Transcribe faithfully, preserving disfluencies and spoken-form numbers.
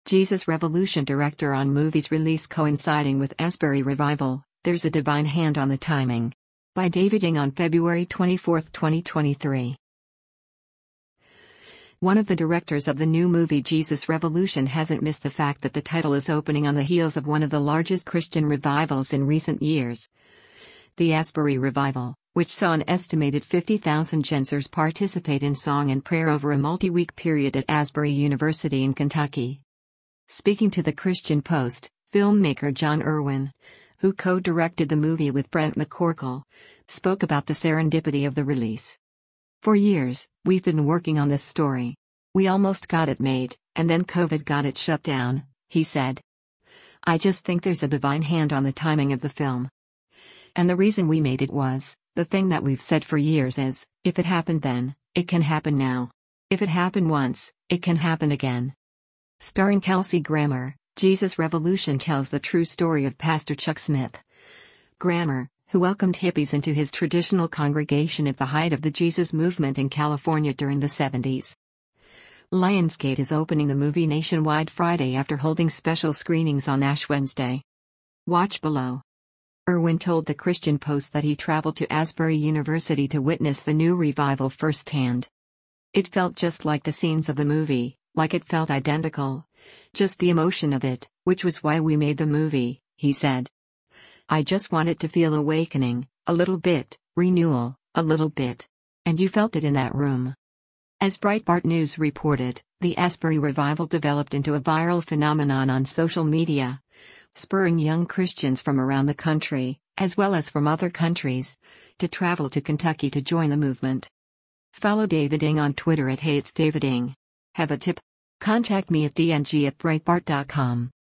Jesus Revolution director on movie's release coinciding with Asbury Revival, There's a Divine Hand on the Timing. By David Ng on February twenty-fourth, twenty twenty-three. One of the directors of the new movie Jesus Revolution hasn't missed the fact that the title is opening on the heels of one of the largest Christian revivals in recent years. The Asbury Revival, which saw an estimated fifty thousand Gensers participate in song and prayer over a multi-week period at Asbury University in Kentucky. Speaking to the Christian Post, filmmaker John Irwin, who co-directed the movie with Brent McCorkle, spoke about the serendipity of the release. For years, we've been working on this story. We almost got it made, and then COVID got it shut down, he said. I just think there's a divine hand on the timing of the film. And the reason we made it was, the thing that we've said for years is, if it happened then, it can happen now. If it happened once, it can happen again. Starring Kelsey Grammer, Jesus Revolution tells the true story of Pastor Chuck Smith. Grammer, who welcomed hippies into his traditional congregation at the height of the Jesus movement in California during the seventies. Lionsgate is opening the movie nationwide Friday after holding special screenings on Ash Wednesday. Watch below. Irwin told the Christian Post that he traveled to Asbury University to witness the new revival firsthand. It felt just like the scenes of the movie, like it felt identical. Just the emotion of it, which was why we made the movie, he said. I just wanted to feel awakening, a little bit, renewal, a little bit. And you felt it in that room. As Breitbart News reported, the Asbury Revival developed into a viral phenomenon on social media, spurring young Christians from around the country, as well as from other countries, to travel to Kentucky to join the movement. Follow David Ng on Twitter at Hey It's David Ng. Have a tip? Contact me at d n g at breitbart dot com.